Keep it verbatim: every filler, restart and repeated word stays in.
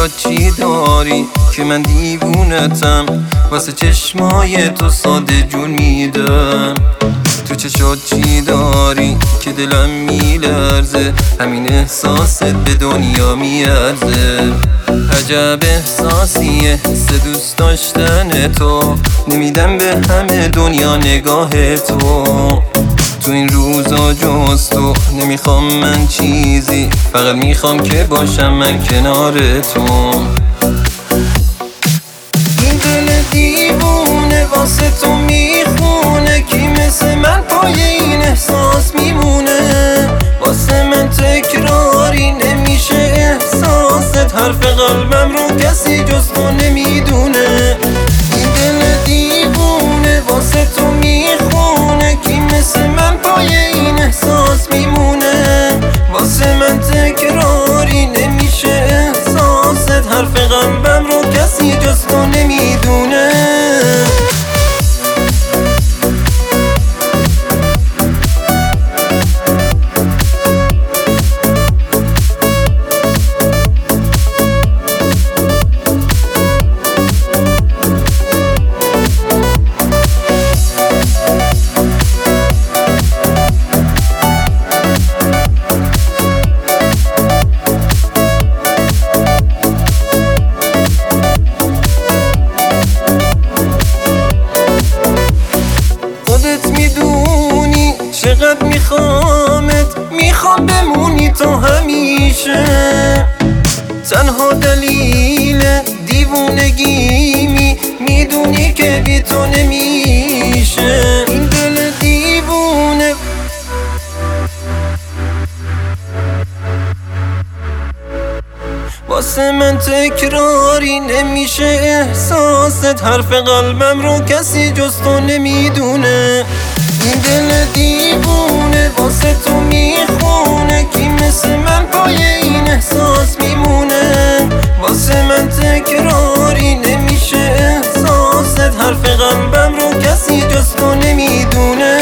چشات چی داری که من دیوونتم، واسه چشمای تو ساده جون میدم. تو چشات چی داری که دلم میلرزه، همین احساست به دنیا میارزه. عجب احساسیه سه دوست داشتن تو، نمیدم به همه دنیا نگاه تو. تو این روزا جز تو نمیخوام من چیزی، فقط میخوام که باشم من کنار تو. این دل دیوونه واسه تو میخونه، کی مثل من پای این احساس میمونه. واسه من تکراری نمیشه احساست، حرف قلبم رو کسی جز تو نمیدونه. این دل دیوونه واسه تو میخونه، کی مثل من پای این احساس میمونه. واسه من تکراری نمیشه احساست، حرف قلبم رو کسی جز تو نمیدونه. میدونی چقدر میخوامت، میخوام بمونی تو همیشه. تنها دلیل دیوونگیمی میدونی که بی تو نمیشه. این دل دیوونه واسه من تکراری نمیشه احساست، حرف قلبم رو کسی جز تو نمیدونه. این دل دیوونه واسه تو میخونه، کی مثل من پای این احساس میمونه. واسه من تکراری نمیشه احساست، حرف قلبم رو کسی جز تو نمیدونه.